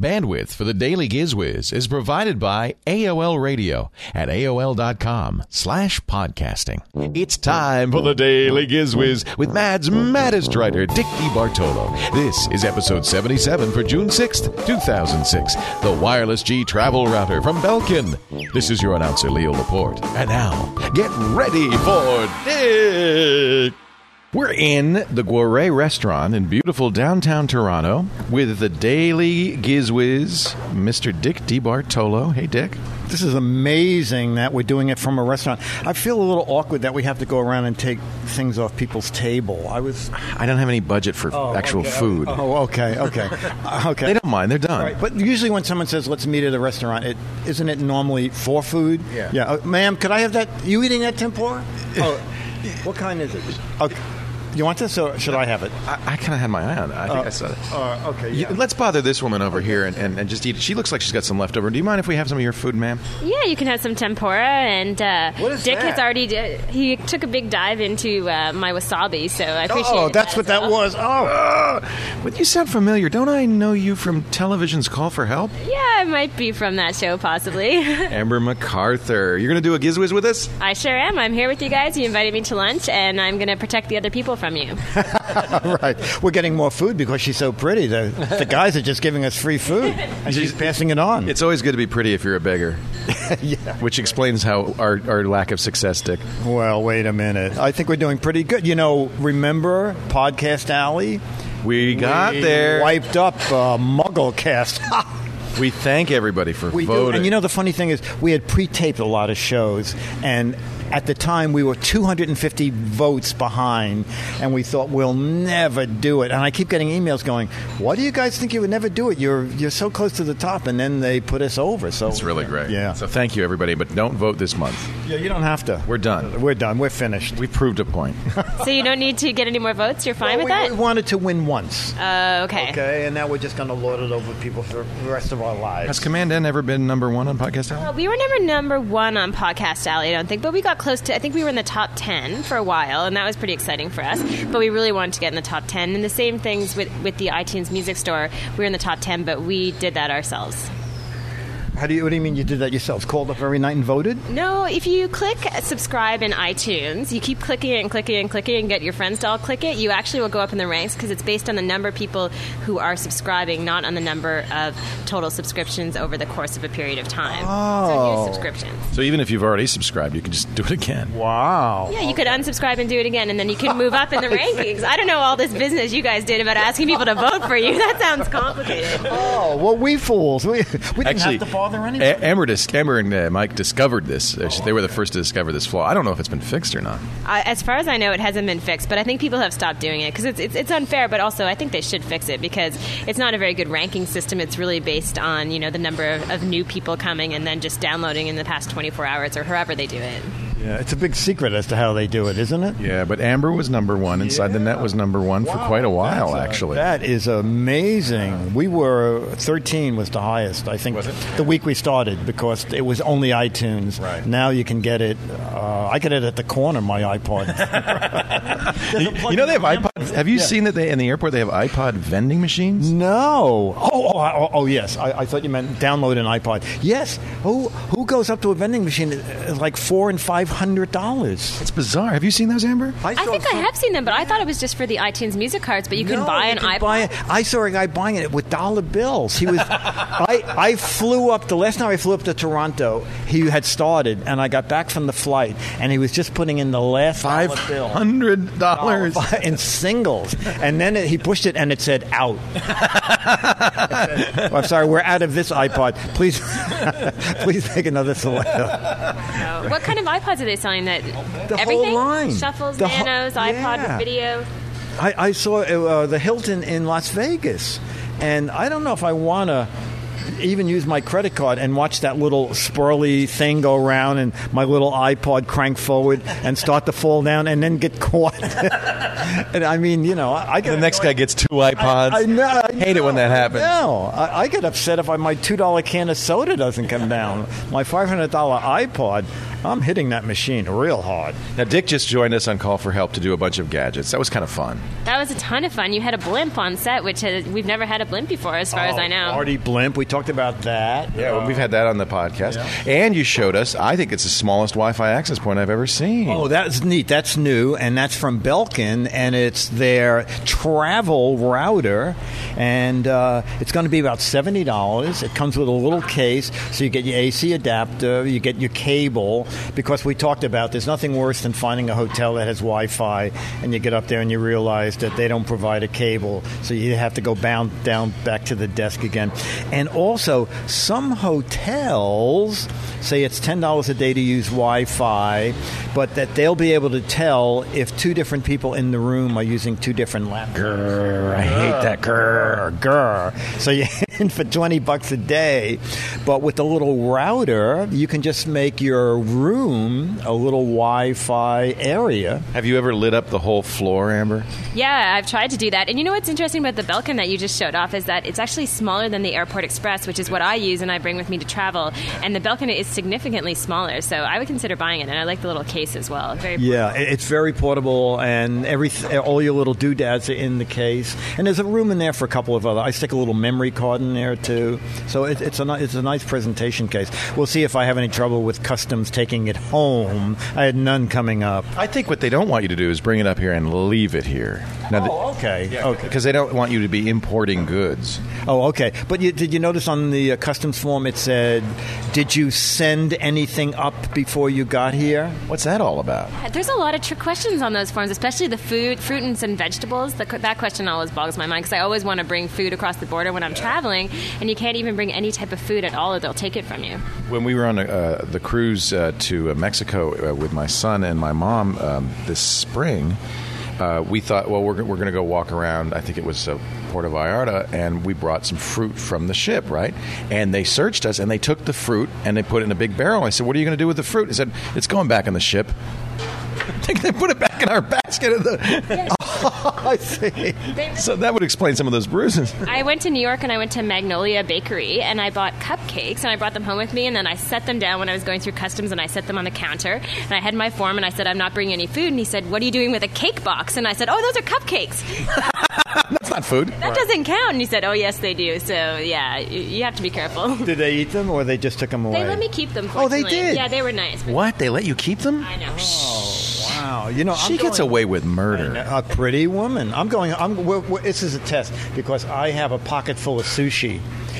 Bandwidth for the Daily Gizwiz is provided by AOL Radio at AOL.com/podcasting. It's time for the Daily Gizwiz with Mad's maddest writer, Dick DeBartolo. This is episode 77 for June 6th, 2006. The Wireless G Travel Router from Belkin. This is your announcer, Leo Laporte. And now, get ready for Dick. We're in the Guare restaurant in beautiful downtown Toronto with the Daily Gizwiz, Mr. Dick DeBartolo. Hey, Dick. This is amazing that we're doing it from a restaurant. I feel a little awkward that we have to go around and take things off people's table. I don't have any budget for actual food. Okay. They don't mind. They're done. Right. But usually when someone says, let's meet at a restaurant, isn't it normally for food? Yeah. Ma'am, could I have that? You eating that tempura? What kind is it? Okay. You want this, or should I have it? I kind of had my eye on it. I think I saw it. Okay. Yeah. Let's bother this woman over here and just eat it. She looks like she's got some leftover. Do you mind if we have some of your food, ma'am? Yeah, you can have some tempura. And what is Dick that? has already he took a big dive into my wasabi, so I appreciate it. Oh, that's what that was. But you sound familiar. Don't I know you from television's Call for Help? Yeah, I might be from that show, possibly. Amber MacArthur. You're going to do a Gizwiz with us? I sure am. I'm here with you guys. You invited me to lunch, and I'm going to protect the other people from you. Right. We're getting more food because she's so pretty. The guys are just giving us free food, and she's passing it on. It's always good to be pretty if you're a beggar. Yeah. Which explains how our lack of success, Dick. Well, wait a minute. I think we're doing pretty good. Remember Podcast Alley? We got there. Wiped up MuggleCast. We thank everybody for voting. Do. And the funny thing is, we had pre-taped a lot of shows, and at the time we were 250 votes behind, and we thought we'll never do it. And I keep getting emails going, why do you guys think you would never do it? You're so close to the top, and then they put us over. So it's really great. Yeah. So thank you, everybody, but don't vote this month. Yeah, you don't have to. We're done. We're finished. We proved a point. So you don't need to get any more votes? You're fine with that? We wanted to win once. Okay. Okay, and now we're just going to lord it over people for the rest of our lives. Has Command N ever been number one on Podcast Alley? We were never number one on Podcast Alley, I don't think, but we got close to, I think we were in the top 10 for a while, and that was pretty exciting for us, but we really wanted to get in the top 10, and the same things with the iTunes Music Store. We were in the top 10, but we did that ourselves. What do you mean you did that yourselves? Called up every night and voted? No, if you click subscribe in iTunes, you keep clicking it and clicking it and clicking it and get your friends to all click it, you actually will go up in the ranks because it's based on the number of people who are subscribing, not on the number of total subscriptions over the course of a period of time. So new subscriptions. So even if you've already subscribed, you can just do it again. Wow. Yeah, you could unsubscribe and do it again, and then you can move up in the rankings. I don't know all this business you guys did about asking people to vote for you. That sounds complicated. Oh, well, we fools. We didn't have to bother anything. Amber and Mike discovered this. They were the first to discover this flaw. I don't know if it's been fixed or not. As far as I know, it hasn't been fixed, but I think people have stopped doing it because it's unfair, but also I think they should fix it because it's not a very good ranking system. It's really based on, the number of new people coming and then just downloading in the past 24 hours or however they do it. Yeah, it's a big secret as to how they do it, isn't it? Yeah, but Amber was number one. Inside the Net was number one for quite a while, actually. That is amazing. We were 13 was the highest, I think, the week we started because it was only iTunes. Right. Now you can get it. I get it at the corner, my iPod. They have iPod. Have you seen that in the airport they have iPod vending machines? No. Oh, yes. I thought you meant download an iPod. Yes. Who goes up to a vending machine? It's like $400 and $500. It's bizarre. Have you seen those, Amber? I think I have seen them, but I thought it was just for the iTunes music cards. But you can buy an iPod. I saw a guy buying it with dollar bills. He was. I flew up. The last time I flew up to Toronto, he had started, and I got back from the flight, and he was just putting in the last dollar bill. $500 in singles, and then he pushed it, and it said out. I'm sorry, we're out of this iPod. Please make another selection. What kind of iPods are they selling? The everything? whole line. Shuffles, nanos, iPod video. I saw the Hilton in Las Vegas, and I don't know if I want to even use my credit card and watch that little swirly thing go around and my little iPod crank forward and start to fall down and then get caught. And I mean, I get the next guy gets 2 iPods. I hate it when that happens. No, I get upset if my $2 can of soda doesn't come down. My $500 iPod, I'm hitting that machine real hard. Now, Dick just joined us on Call for Help to do a bunch of gadgets. That was kind of fun. That was a ton of fun. You had a blimp on set, which we've never had a blimp before, as far as I know. Artie Blimp, we talked about that. Yeah, we've had that on the podcast. Yeah. And you showed us, I think it's the smallest Wi-Fi access point I've ever seen. Oh, that's neat. That's new, and that's from Belkin, and it's their travel router, and it's going to be about $70. It comes with a little case, so you get your AC adapter, you get your cable, because we talked about there's nothing worse than finding a hotel that has Wi-Fi, and you get up there and you realize that they don't provide a cable, so you have to go down back to the desk again. And also, some hotels say it's $10 a day to use Wi-Fi, but that they'll be able to tell if 2 different people in the room are using 2 different laptops. Grr, I hate that. Grr. So you're in for $20 a day, but with the little router, you can just make your room a little Wi-Fi area. Have you ever lit up the whole floor, Amber? Yeah, I've tried to do that. And you know what's interesting about the Belkin that you just showed off is that it's actually smaller than the Airport Express, which is what I use and I bring with me to travel. And the Belkin is significantly smaller, so I would consider buying it. And I like the little case as well. Very portable. Yeah, it's very portable, and all your little doodads are in the case. And there's a room in there for a couple of other. I stick a little memory card in there too. So it's a nice presentation case. We'll see if I have any trouble with customs taking it home. I had none coming up. I think what they don't want you to do is bring it up here and leave it here. Now, okay. Yeah, okay. Because they don't want you to be importing goods. Oh, okay. But did you notice on the customs form it said, did you send anything up before you got here? What's that all about? There's a lot of trick questions on those forms, especially the fruit and vegetables. That question always boggles my mind because I always want to bring food across the border when I'm traveling, and you can't even bring any type of food at all or they'll take it from you. When we were on the cruise to Mexico with my son and my mom this spring, we thought, well, we're going to go walk around, I think it was Puerto Vallarta, and we brought some fruit from the ship, right? And they searched us, and they took the fruit, and they put it in a big barrel. I said, what are you going to do with the fruit? He said, it's going back on the ship. They put it back in our basket. I see. So that would explain some of those bruises. I went to New York and I went to Magnolia Bakery and I bought cupcakes and I brought them home with me and then I set them down when I was going through customs and I set them on the counter and I had my form and I said, I'm not bringing any food. And he said, what are you doing with a cake box? And I said, oh, those are cupcakes. That's not food. That doesn't count. And he said, oh, yes, they do. So, yeah, you have to be careful. Did they eat them or they just took them away? They let me keep them. Oh, they did? Yeah, they were nice. What? They let you keep them? I know. Wow. She gets away with murder. A pretty woman. This is a test because I have a pocket full of sushi.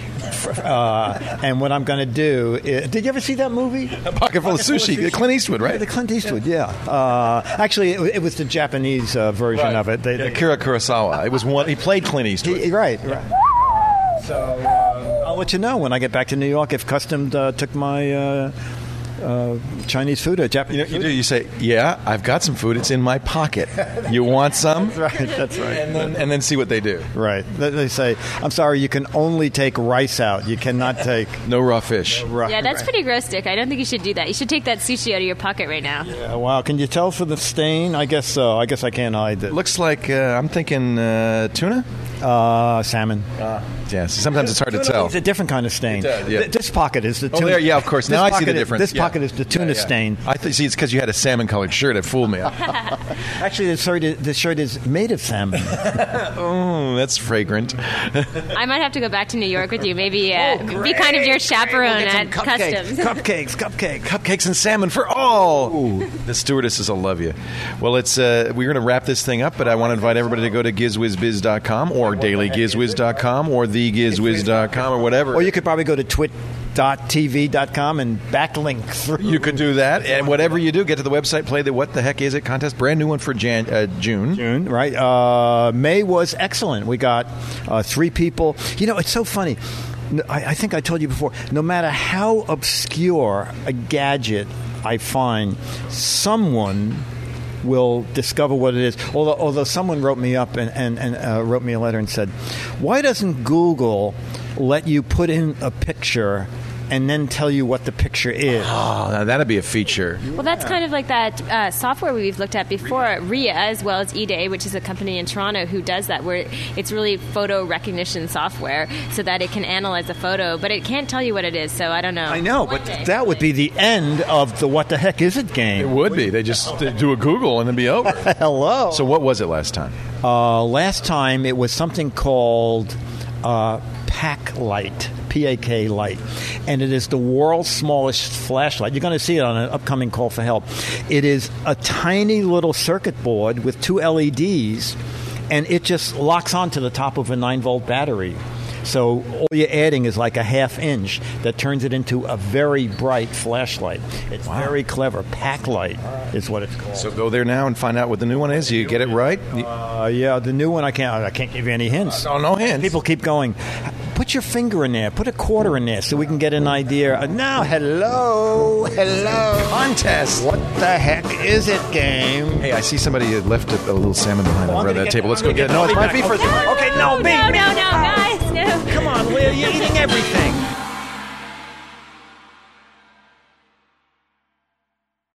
And what I'm going to do is, did you ever see that movie? A pocket full of sushi. Clint Eastwood, right? The Clint Eastwood, yeah. Actually, it was the Japanese version of it. Akira Kurosawa. It was one. He played Clint Eastwood. Right. So I'll let you know when I get back to New York if Customs took my Chinese food or Japanese food. You say, yeah, I've got some food. It's in my pocket. You want some? That's right. And then see what they do. Right. They say, I'm sorry, you can only take rice out. You cannot take... No raw fish. Yeah, that's pretty gross, Dick. I don't think you should do that. You should take that sushi out of your pocket right now. Yeah, wow. Can you tell for the stain? I guess so. I guess I can't hide it. Looks like, I'm thinking tuna? Salmon. Yeah, sometimes it's hard to tell. It's a different kind of stain. Does, yeah. This pocket is the tuna. Oh, there, yeah, of course. Now I see the difference. This pocket is the tuna stain. I see it's because you had a salmon-colored shirt. It fooled me. Actually, the shirt is made of salmon. Oh, that's fragrant. I might have to go back to New York with you. Maybe be kind of your chaperone at Customs. Cupcakes and salmon for all. Ooh. The stewardesses will love you. Well, it's we're going to wrap this thing up, but I want to invite everybody to go to GizWizBiz.com or dailygizwiz.com or thegizwiz.com or whatever. Or you could probably go to twit.tv.com and backlink through. You could do that. And whatever you do, get to the website, play the What the Heck Is It contest. Brand new one for June. June, right. May was excellent. We got 3 people. You know, it's so funny. I think I told you before, no matter how obscure a gadget I find, someone will discover what it is. Although someone wrote me up and wrote me a letter and said, why doesn't Google let you put in a picture and then tell you what the picture is? Oh, now that'd be a feature. Well, that's kind of like that software we've looked at before, RIA, as well as eDay, which is a company in Toronto who does that, where it's really photo recognition software so that it can analyze a photo, but it can't tell you what it is, so I don't know. I know, but that would be the end of the what the heck is it game. It would be. They just do a Google and it'd be over. Hello. So what was it last time? Last time it was something called PAK Light. PAK Light, and it is the world's smallest flashlight. You're going to see it on an upcoming call for help. It is a tiny little circuit board with 2 LEDs, and it just locks onto the top of a 9-volt battery. So all you're adding is like a half-inch that turns it into a very bright flashlight. It's very clever. PAK Light is what it's called. So go there now and find out what the new one is. You get it right? Yeah, the new one I can't give you any hints. No hints. People keep going, put your finger in there, put a quarter in there so we can get an idea. Now, hello. Contest. What the heck is it game? Hey, I see somebody had left a little salmon behind over that table. Let's go get it. No, it's my feet first. Okay, no, me. No, guys, no. Come on, Leah, you're eating everything.